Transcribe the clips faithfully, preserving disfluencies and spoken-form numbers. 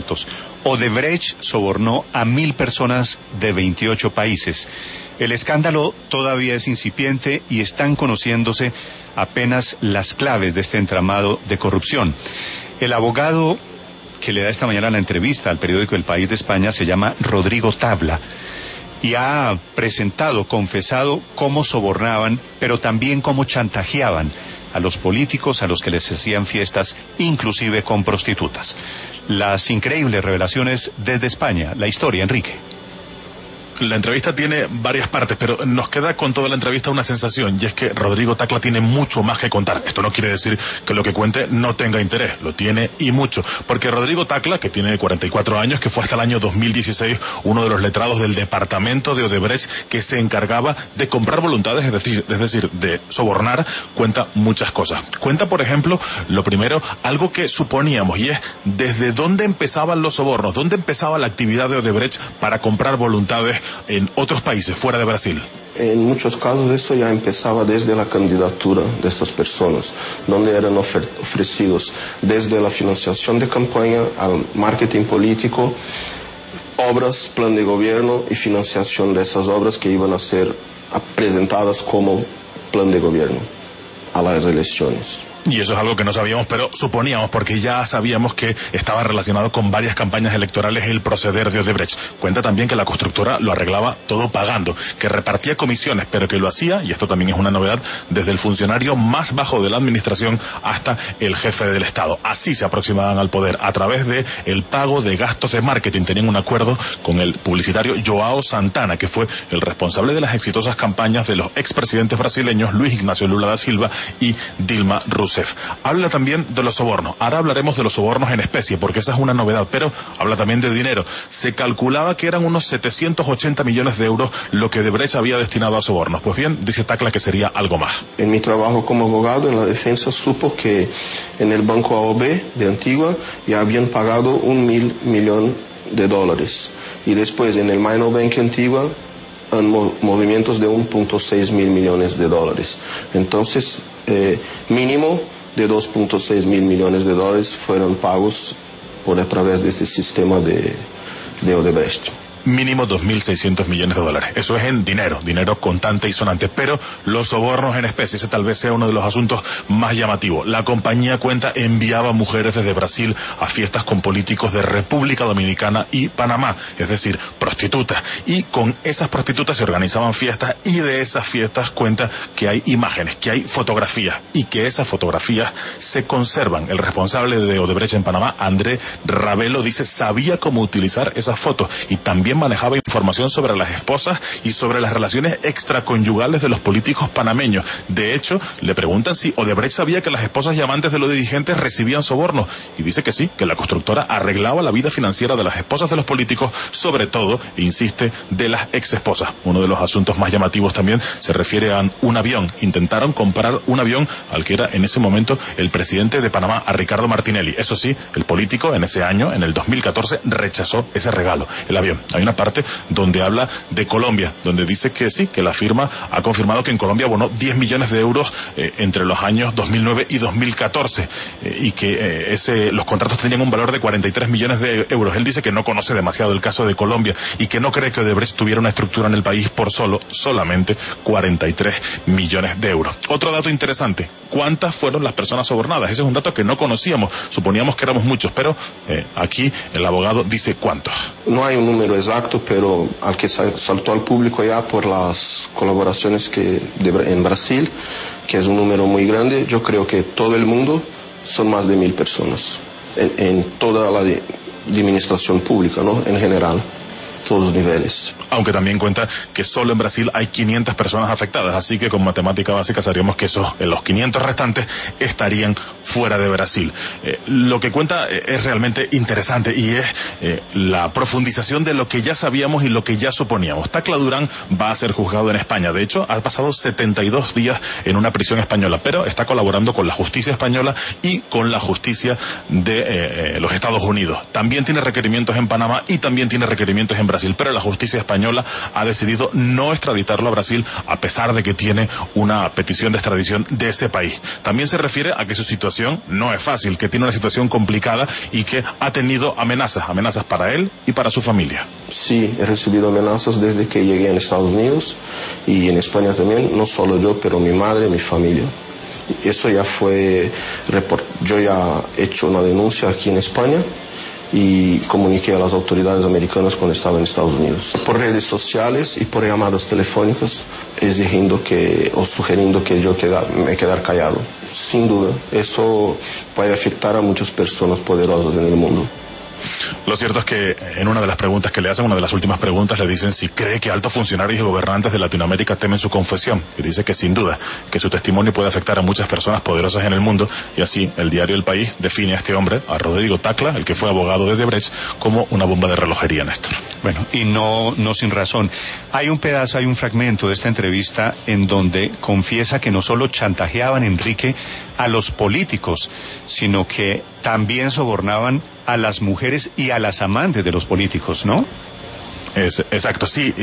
minutos. Odebrecht sobornó a mil personas de veintiocho países. El escándalo todavía es incipiente y están conociéndose apenas las claves de este entramado de corrupción. El abogado que le da esta mañana la entrevista al periódico El País de España se llama Rodrigo Tabla y ha presentado, confesado cómo sobornaban, pero también cómo chantajeaban a los políticos a los que les hacían fiestas, inclusive con prostitutas. Las increíbles revelaciones desde España. La historia, Enrique. La entrevista tiene varias partes, pero nos queda con toda la entrevista una sensación, y es que Rodrigo Tacla tiene mucho más que contar. Esto no quiere decir que lo que cuente no tenga interés, lo tiene y mucho, porque Rodrigo Tacla, que tiene cuarenta y cuatro años, que fue hasta el año dos mil dieciséis uno de los letrados del departamento de Odebrecht que se encargaba de comprar voluntades, es decir, es decir, de sobornar, cuenta muchas cosas. Cuenta, por ejemplo, lo primero, algo que suponíamos, y es desde dónde empezaban los sobornos, dónde empezaba la actividad de Odebrecht para comprar voluntades en otros países, fuera de Brasil. En muchos casos esto ya empezaba desde la candidatura de estas personas, donde eran ofer- ofrecidos desde la financiación de campaña al marketing político, obras, plan de gobierno y financiación de esas obras que iban a ser presentadas como plan de gobierno a las elecciones. Y eso es algo que no sabíamos, pero suponíamos, porque ya sabíamos que estaba relacionado con varias campañas electorales el proceder de Odebrecht. Cuenta también que la constructora lo arreglaba todo pagando, que repartía comisiones, pero que lo hacía, y esto también es una novedad, desde el funcionario más bajo de la administración hasta el jefe del Estado. Así se aproximaban al poder, a través de el pago de gastos de marketing. Tenían un acuerdo con el publicitario Joao Santana, que fue el responsable de las exitosas campañas de los expresidentes brasileños Luis Ignacio Lula da Silva y Dilma Rousseff. Habla también de los sobornos. Ahora hablaremos de los sobornos en especie, porque esa es una novedad, pero habla también de dinero. Se calculaba que eran unos setecientos ochenta millones de euros lo que Odebrecht había destinado a sobornos. Pues bien, dice Tacla que sería algo más. En mi trabajo como abogado en la defensa supo que en el Banco A O B de Antigua ya habían pagado un mil millón de dólares. Y después en el Minor Bank Antigua en movimientos de uno punto seis mil millones de dólares. Entonces, eh, mínimo de dos punto seis mil millones de dólares fueron pagos por a través de ese sistema de, de Odebrecht. Mínimo dos mil seiscientos millones de dólares. Eso es en dinero, dinero contante y sonante. Pero los sobornos en especie, ese tal vez sea uno de los asuntos más llamativos. La compañía cuenta enviaba mujeres desde Brasil a fiestas con políticos de República Dominicana y Panamá, es decir, prostitutas. Y con esas prostitutas se organizaban fiestas, y de esas fiestas cuenta que hay imágenes, que hay fotografías, y que esas fotografías se conservan. El responsable de Odebrecht en Panamá, André Ravelo, dice sabía cómo utilizar esas fotos, y también manejaba información sobre las esposas y sobre las relaciones extraconyugales de los políticos panameños. De hecho, le preguntan si Odebrecht sabía que las esposas y amantes de los dirigentes recibían sobornos, y dice que sí, que la constructora arreglaba la vida financiera de las esposas de los políticos, sobre todo, insiste, de las exesposas. Uno de los asuntos más llamativos también se refiere a un avión. Intentaron comprar un avión al que era en ese momento el presidente de Panamá, a Ricardo Martinelli. Eso sí, el político en ese año, en el dos mil catorce, rechazó ese regalo, el avión. Hay una parte donde habla de Colombia, donde dice que sí, que la firma ha confirmado que en Colombia abonó diez millones de euros eh, entre los años dos mil nueve y dos mil catorce, eh, y que eh, ese, los contratos tenían un valor de cuarenta y tres millones de euros. Él dice que no conoce demasiado el caso de Colombia y que no cree que Odebrecht tuviera una estructura en el país por solo, solamente cuarenta y tres millones de euros. Otro dato interesante, ¿cuántas fueron las personas sobornadas? Ese es un dato que no conocíamos, suponíamos que éramos muchos, pero eh, aquí el abogado dice cuántos. No hay un número exacto, pero al que saltó al público ya por las colaboraciones que de, en Brasil, que es un número muy grande, yo creo que todo el mundo son más de mil personas, en, en toda la de, administración pública, ¿no? En general, todos los niveles. Aunque también cuenta que solo en Brasil hay quinientas personas afectadas, así que con matemática básica sabríamos que esos, los quinientos restantes estarían fuera de Brasil. Eh, lo que cuenta eh, es realmente interesante, y es eh, la profundización de lo que ya sabíamos y lo que ya suponíamos. Tacla Durán va a ser juzgado en España. De hecho, ha pasado setenta y dos días en una prisión española, pero está colaborando con la justicia española y con la justicia de eh, eh, los Estados Unidos. También tiene requerimientos en Panamá y también tiene requerimientos en Brasil, pero la justicia española ha decidido no extraditarlo a Brasil, a pesar de que tiene una petición de extradición de ese país. También se refiere a que su situación no es fácil, que tiene una situación complicada y que ha tenido amenazas, amenazas para él y para su familia. Sí, he recibido amenazas desde que llegué a Estados Unidos y en España también, no solo yo, pero mi madre, mi familia. Eso ya fue, yo ya he hecho una denuncia aquí en España y comuniqué a las autoridades americanas cuando estaba en Estados Unidos. Por redes sociales y por llamadas telefónicas, exigiendo que, o sugiriendo que yo queda, me quedara callado. Sin duda, eso puede afectar a muchas personas poderosas en el mundo. Lo cierto es que en una de las preguntas que le hacen, una de las últimas preguntas, le dicen si cree que altos funcionarios y gobernantes de Latinoamérica temen su confesión. Y dice que sin duda, que su testimonio puede afectar a muchas personas poderosas en el mundo. Y así, el diario El País define a este hombre, a Rodrigo Tacla, el que fue abogado de Odebrecht, como una bomba de relojería, Néstor. Bueno, y no, no sin razón. Hay un pedazo, hay un fragmento de esta entrevista en donde confiesa que no solo chantajeaban, Enrique, a los políticos, sino que también sobornaban a las mujeres y a las amantes de los políticos, ¿no? Es, exacto, sí.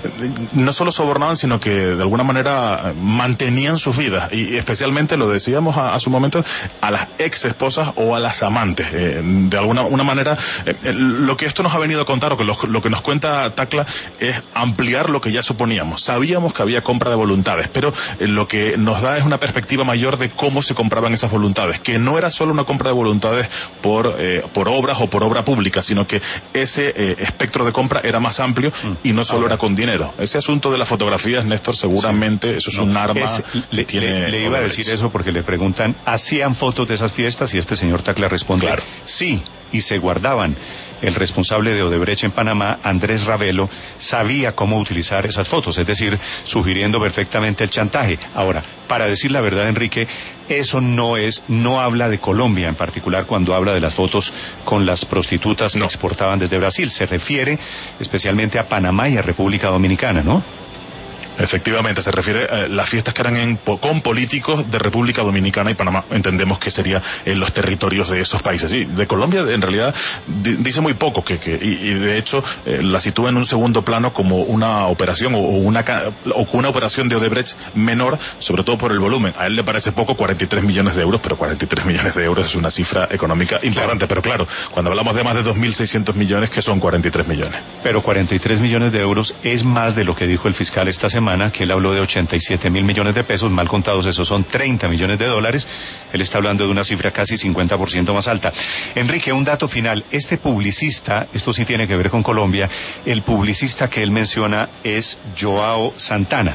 No solo sobornaban, sino que de alguna manera mantenían sus vidas. Y especialmente, lo decíamos a, a su momento, a las ex esposas o a las amantes. Eh, de alguna una manera, eh, lo que esto nos ha venido a contar, o que lo, lo que nos cuenta Tacla, es ampliar lo que ya suponíamos. Sabíamos que había compra de voluntades, pero eh, lo que nos da es una perspectiva mayor de cómo se compraban esas voluntades. Que no era solo una compra de voluntades por, eh, por obras o por obra pública, sino que ese eh, espectro de compra era más amplio y no solo Ahora. era con dinero. Ese asunto de las fotografías, Néstor, seguramente sí. eso es no, un arma es, que le, tiene... Le, le iba a decir eso porque le preguntan, ¿hacían fotos de esas fiestas? Y este señor Tacla responde, claro. sí, y se guardaban. El responsable de Odebrecht en Panamá, Andrés Ravelo, sabía cómo utilizar esas fotos, es decir, sugiriendo perfectamente el chantaje. Ahora, para decir la verdad, Enrique, eso no es, no habla de Colombia en particular cuando habla de las fotos con las prostitutas que no. exportaban desde Brasil. Se refiere especialmente a Panamá y a República Dominicana, ¿no? Efectivamente, se refiere a las fiestas que eran en, con políticos de República Dominicana y Panamá. Entendemos que sería en los territorios de esos países. Sí, de Colombia, en realidad, di, dice muy poco, que, que y, y de hecho eh, la sitúa en un segundo plano como una operación o, o una o una operación de Odebrecht menor, sobre todo por el volumen. A él le parece poco, cuarenta y tres millones de euros, pero cuarenta y tres millones de euros es una cifra económica importante. Claro. Pero claro, cuando hablamos de más de dos mil seiscientos millones, ¿qué son cuarenta y tres millones? Pero cuarenta y tres millones de euros es más de lo que dijo el fiscal esta semana, que él habló de ochenta y siete mil millones de pesos, mal contados esos son treinta millones de dólares. Él está hablando de una cifra casi cincuenta por ciento más alta. Enrique, un dato final, este publicista, esto sí tiene que ver con Colombia, el publicista que él menciona es Joao Santana.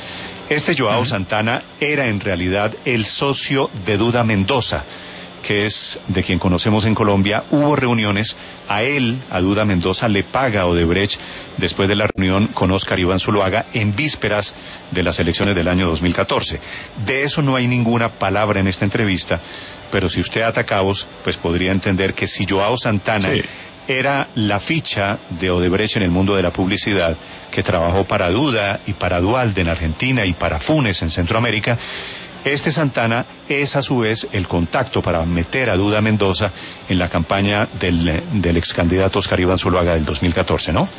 Este Joao uh-huh. Santana era en realidad el socio de Duda Mendoza, que es de quien conocemos en Colombia. Hubo reuniones, a él, a Duda Mendoza, le paga Odebrecht después de la reunión con Óscar Iván Zuluaga en vísperas de las elecciones del año dos mil catorce. De eso no hay ninguna palabra en esta entrevista, pero si usted ata cabos, pues podría entender que si Joao Santana sí. era la ficha de Odebrecht en el mundo de la publicidad, que trabajó para Duda y para Dualde en Argentina y para Funes en Centroamérica, este Santana es a su vez el contacto para meter a Duda Mendoza en la campaña del, del ex candidato Óscar Iván Zuluaga del dos mil catorce, ¿no?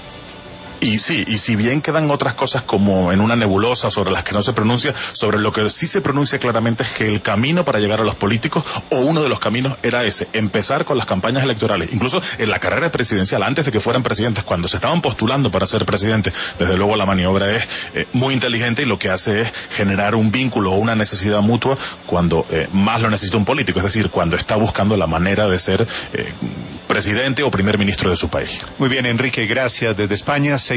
Y sí, y si bien quedan otras cosas como en una nebulosa sobre las que no se pronuncia, sobre lo que sí se pronuncia claramente es que el camino para llegar a los políticos, o uno de los caminos, era ese, empezar con las campañas electorales. Incluso en la carrera presidencial, antes de que fueran presidentes, cuando se estaban postulando para ser presidentes, desde luego la maniobra es eh, muy inteligente y lo que hace es generar un vínculo o una necesidad mutua cuando eh, más lo necesita un político, es decir, cuando está buscando la manera de ser eh, presidente o primer ministro de su país. Muy bien, Enrique, gracias. Desde España,